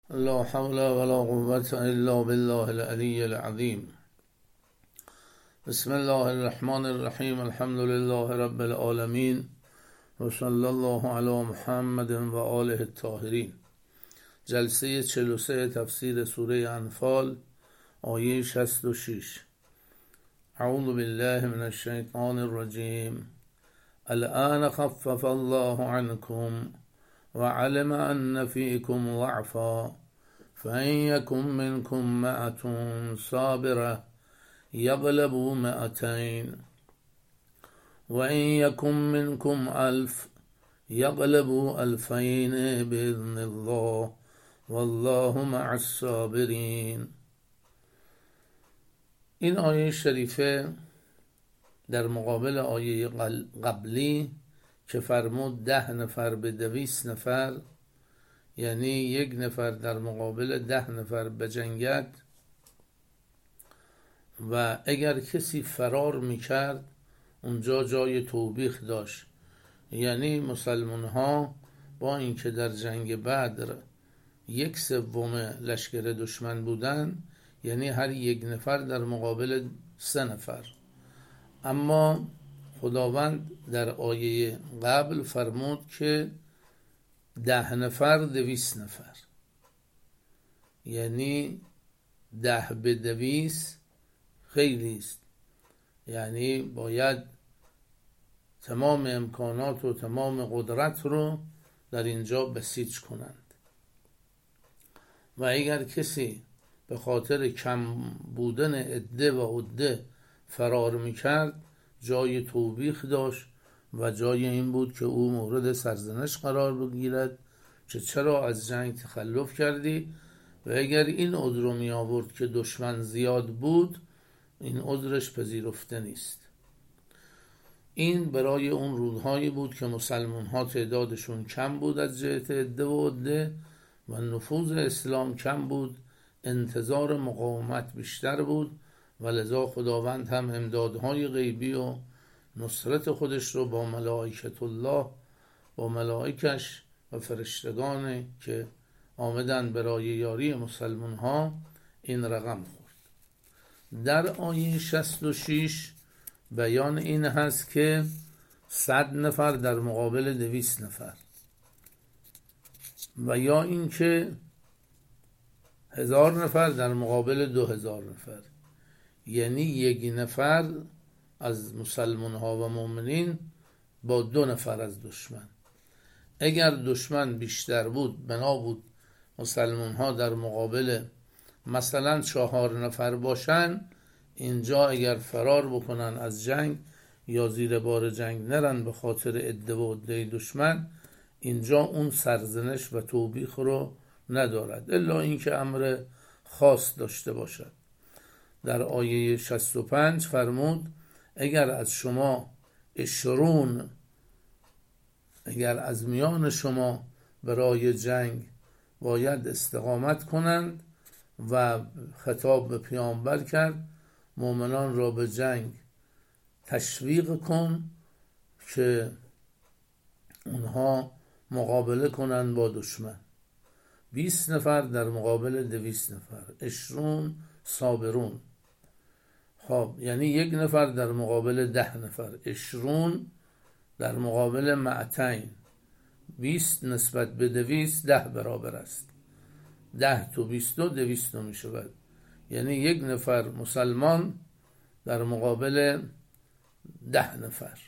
لا حول ولا قوة إلا بالله العلي العظيم. بسم الله الرحمن الرحیم. الحمد لله رب العالمین و صلی الله علی محمد و آله الطاهرین. جلسه 43 تفسیر سوره انفال، آیه 66. اعوذ بالله من الشیطان الرجیم. الآن خفف الله عنكم وعلم أن فيكم ضعفا فإن يكن منكم مئة صابرة يغلبوا مئتين وإن يكن منكم ألف يغلبوا ألفين بإذن الله والله مع الصابرين. این آیه شریفه در مقابل آیه قبلی که فرمود 10 نفر به 200 نفر، یعنی 1 نفر در مقابل 10 نفر بجنگد و اگر کسی فرار میکرد اونجا جای توبیخ داشت. یعنی مسلمان ها با اینکه در جنگ بدر 1/3 لشکر دشمن بودن، یعنی هر 1 نفر در مقابل 3 نفر، اما خداوند در آیه قبل فرمود که 10 نفر 200 نفر، یعنی 10 به 200 خیلی است. یعنی باید تمام امکانات و تمام قدرت رو در اینجا بسیج کنند و اگر کسی به خاطر کم بودن عده و عده فرار میکرد جای توبیخ داشت و جای این بود که او مورد سرزنش قرار بگیرد که چرا از جنگ تخلف کردی، و اگر این عذر رو می آورد که دشمن زیاد بود، این عذرش پذیرفته نیست. این برای اون روزهایی بود که مسلمان ها تعدادشون کم بود از جهت عده و عده و نفوذ اسلام کم بود، انتظار مقاومت بیشتر بود و لذا خداوند هم امدادهای غیبی و نصرت خودش رو با ملائکت الله، با ملائکش و فرشتگان که آمدن برای یاری مسلمان ها این رقم خورد. در آیه 66 بیان این هست که 100 نفر در مقابل 200 نفر و یا اینکه 1000 نفر در مقابل 2000 نفر، یعنی 1 نفر از مسلمان ها و مؤمنین با 2 نفر از دشمن. اگر دشمن بیشتر بود بنا بود مسلمان ها در مقابل مثلا 4 نفر باشن، اینجا اگر فرار بکنن از جنگ یا زیر بار جنگ نرن به خاطر عده و عده دشمن، اینجا اون سرزنش و توبیخ رو ندارد الا اینکه امر خاص داشته باشد. در آیه 65 فرمود اگر از شما 20، اگر از میان شما برای جنگ باید استقامت کنند و خطاب به پیامبر کرد مؤمنان را به جنگ تشویق کن که اونها مقابله کنند با دشمن. 20 نفر در مقابل 200 نفر، 20 صابرون. خب یعنی 1 نفر در مقابل 10 نفر، 20 در مقابل 200. 20 نسبت به 200 10 برابر است. 10 تو 22 200 می شود. یعنی 1 نفر مسلمان در مقابل 10 نفر،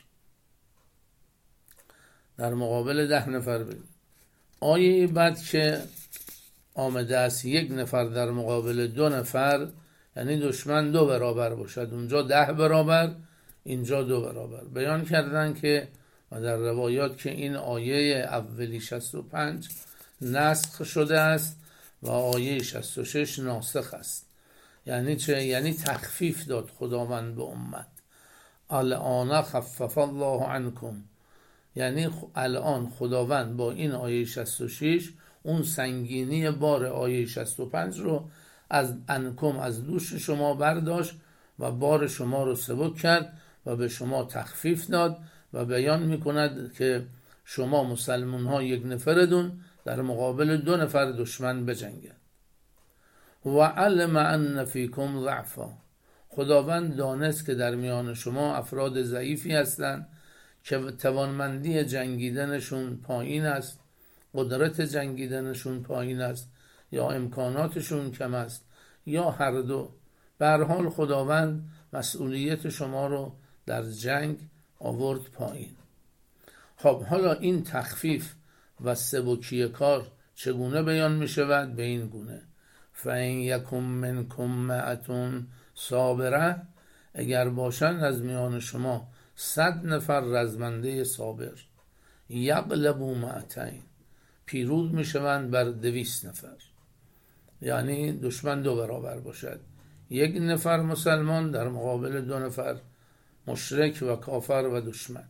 در مقابل 10 نفر. آیه بعد که آمده است 1 نفر در مقابل 2 نفر، یعنی دشمن 2 برابر باشد، اونجا 10 برابر اینجا 2 برابر. بیان کردن که و در روایات که این آیه اولی 65 نسخ شده است و آیه 66 ناسخ است. یعنی چه؟ یعنی تخفیف داد خداوند به امت. الان خفف الله عنکم، یعنی الان خداوند با این آیه 66 اون سنگینی بار آیه 65 رو از عنکم، از دوش شما برداشت و بار شما رو سبک کرد و به شما تخفیف داد و بیان میکند که شما مسلمان ها 1 نفردون در مقابل 2 نفر دشمن بجنگند. و علم ان فیکم ضعفا، خداوند دانست که در میان شما افراد ضعیفی هستند که توانمندی جنگیدنشون پایین است، قدرت جنگیدنشون پایین است، یا امکاناتشون کم است، یا هر دو. به هر حال خداوند مسئولیت شما رو در جنگ آورد پایین. خب حالا این تخفیف و سبکی کار چگونه بیان می شود؟ به این گونه: فَإِنْ یَکُمْ مِنْکُمْ مَئَةٌ صابره، اگر باشند از میان شما 100 نفر رزمنده صابر، یغلبوا 200، پیروز می شوند بر 200 نفر. یعنی دشمن 2 برابر باشد، 1 نفر مسلمان در مقابل 2 نفر مشرک و کافر و دشمن.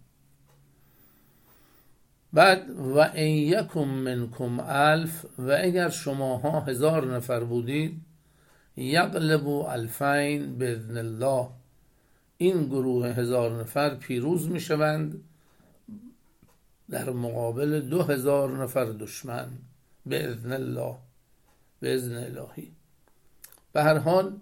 بعد و ان یکم منکم 1000، و اگر شماها 1000 نفر بودید، یغلبوا 2000 باذن الله، این گروه 1000 نفر پیروز می شوند در مقابل 2000 نفر دشمن باذن الله، باذن الهی. به هر حال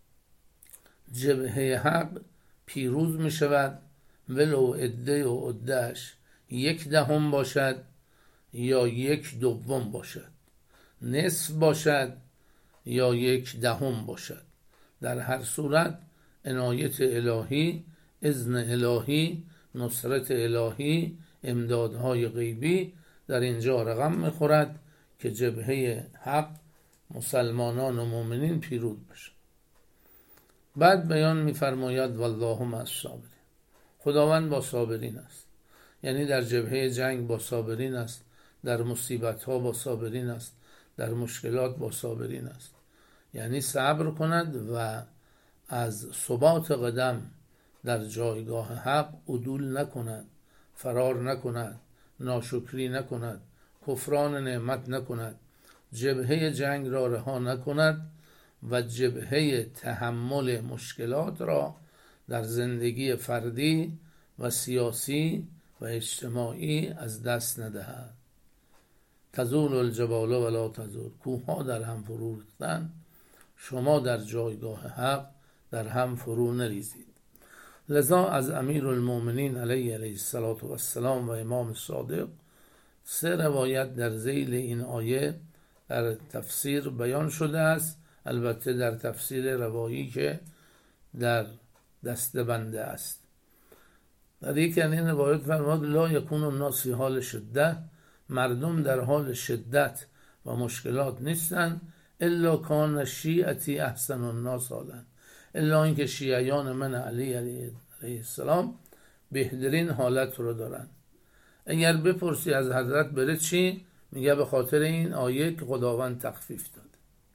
جبهه حق پیروز می شود، ولو عده و عدهش 1/10 باشد یا 1/2 باشد، نصف باشد یا 1/10 باشد. در هر صورت عنایت الهی، اذن الهی، نصرت الهی، امدادهای غیبی در اینجا رقم میخورد که جبهه حق، مسلمانان و مؤمنین پیروز بشن. بعد بیان میفرماید والله مع الصابرین، خداوند با صابرین است. یعنی در جبهه جنگ با صابرین است، در مصیبت ها با صابرین است، در مشکلات با صابرین است. یعنی صبر کند و از ثبات قدم در جایگاه حق عدول نکند، فرار نکند، ناشکری نکند، کفران نعمت نکند، جبهه جنگ را رها نکند و جبهه تحمل مشکلات را در زندگی فردی و سیاسی و اجتماعی از دست ندهد. تزول الجبال ولا تزول، کوه‌ها در هم فرو ریختند، شما در جایگاه حق در هم فرو نریزید. لذا از امیرالمؤمنین علیه السلام و امام صادق 3 روایت در ذیل این آیه در تفسیر بیان شده است، البته در تفسیر روایی که در دستبنده است. در یکی از این روایت فرمود لا یکون الناس فی حال شده، مردم در حال شدت و مشکلات نیستند، الا کان شیعتی احسن الناس حالا، الا اینکه شیعیان من علیه السلام بهترین حالت رو دارن. اگر بپرسی از حضرت بره چی؟ میگه به خاطر این آیه که خداوند تخفیف داد.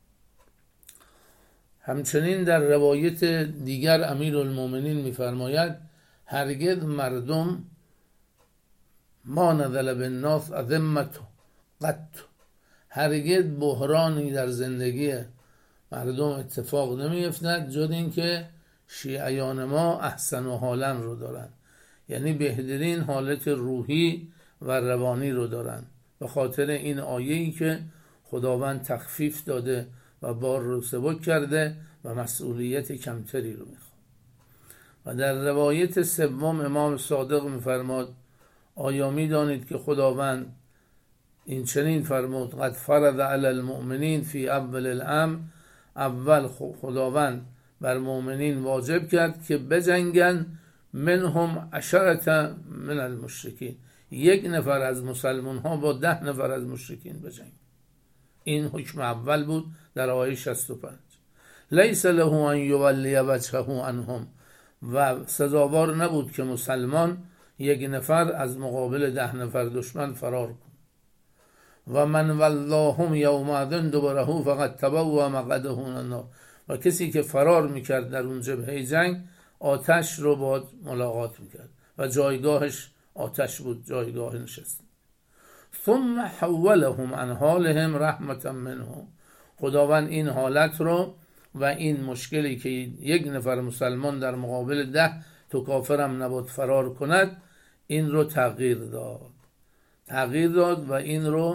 همچنین در روایت دیگر امیرالمؤمنین میفرماید هرگز مردم ما نزل بالناس ازمت قط، هرگز بحرانی در زندگی مردم اتفاق نمیفتد جز اینکه شیعیان ما احسن و حالا رو دارن، یعنی بهترین حالت روحی و روانی رو دارن، به خاطر این آیه‌ای که خداوند تخفیف داده و بار رو سبک کرده و مسئولیت کمتری رو میخواد. و در روایت سوم امام صادق میفرماد آیا میدانید که خداوند این چنین فرمود قد فرض علی المؤمنین فی اول الامر، اول خداوند بر مؤمنین واجب کرد که بجنگن منهم 10 من المشرکین، 1 نفر از مسلمان ها با 10 نفر از مشرکین بجنگ. این حکم اول بود در آیه 65. لیس له ان یولی وجهه عنهم، و سزاوار نبود که مسلمان 1 نفر از مقابل 10 نفر دشمن فرار کن. و من واللهم یومئذ دبره فقد تبوأ مقعده من النار، و کسی که فرار میکرد در اون جبهه جنگ آتش رو با ملاقات میکرد و جایگاهش آتش بود، جایگاه نشست. ثم حولهم عن حالهم رحمتا منهم، خداوند این حالت رو و این مشکلی که 1 نفر مسلمان در مقابل 10 تو کافرم نباید فرار کند، این رو تغییر داد و این رو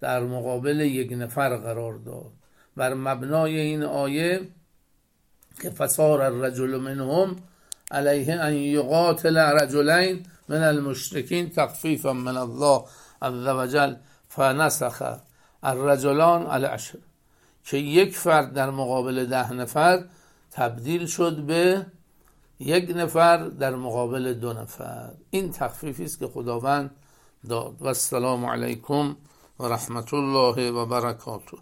در مقابل یک نفر قرار داد. بر مبنای این آیه که فصار الرجل منهم علیه ان یقاتل رجلین من المشرکین تخفیفا من الله عز وجل فنسخ الرجلان العشر، که یک فرد در مقابل 10 نفر تبدیل شد به 1 نفر در مقابل 2 نفر. این تخفیفی است که خداوند داد. و السلام علیکم و رحمت الله و برکاته.